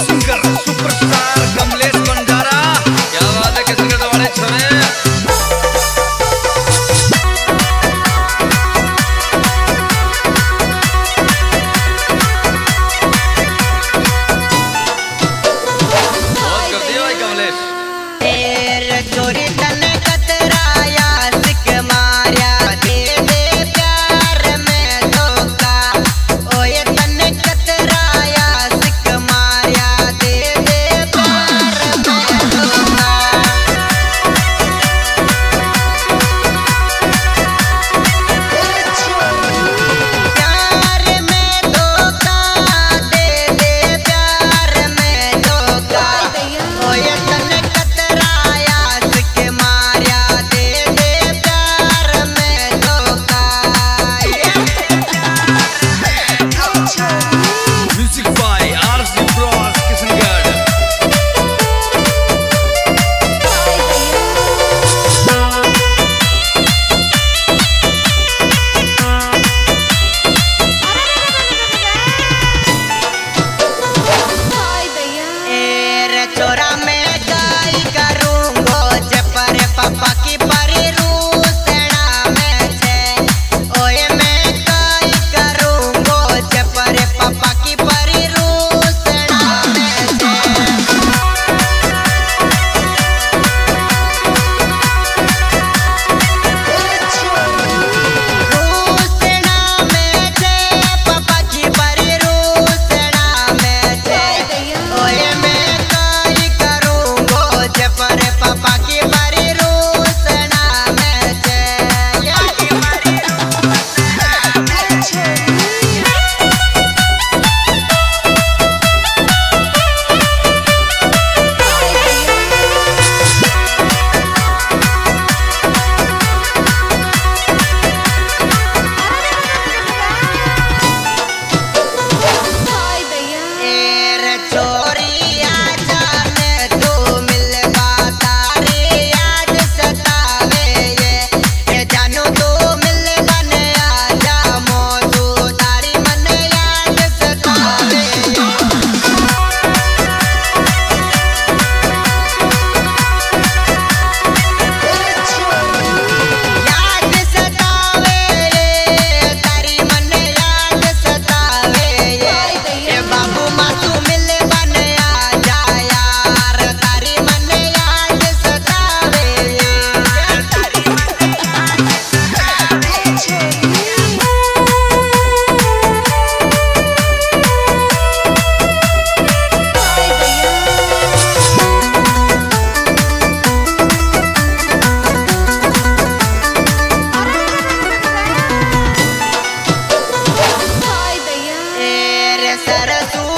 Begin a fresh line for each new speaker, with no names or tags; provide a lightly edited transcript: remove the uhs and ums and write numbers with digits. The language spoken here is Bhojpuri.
सिंगर सुपरस्टार कमलेश बंजारा। क्या बात है किसके दवाड़े छोरे।
चोरी तन कतराया सिक मारिया दे दे प्यार में धोखा। ओए तन कतराया सिक मारिया दे दे प्यार में धोखा। प्यार में धोखा दे दे प्यार में धोखा। ओए तन चोरा में गाय करूंगो जपर पापा की परी रूसना में छे। ओए मैं गाय करूंगो जपर पापा की परी रूसना में छे। रूसना में छे पापा की परी रूसना में छे। ओए पापा की बड़ी रूसना में चोरी आजा तू मिलवा तारी याद सतावे ये जानू तू मिलन आजा मोदू तारी मन याद सतावे। याद सतावे तारी मन याद सतावे ये बाबू मासू सरसू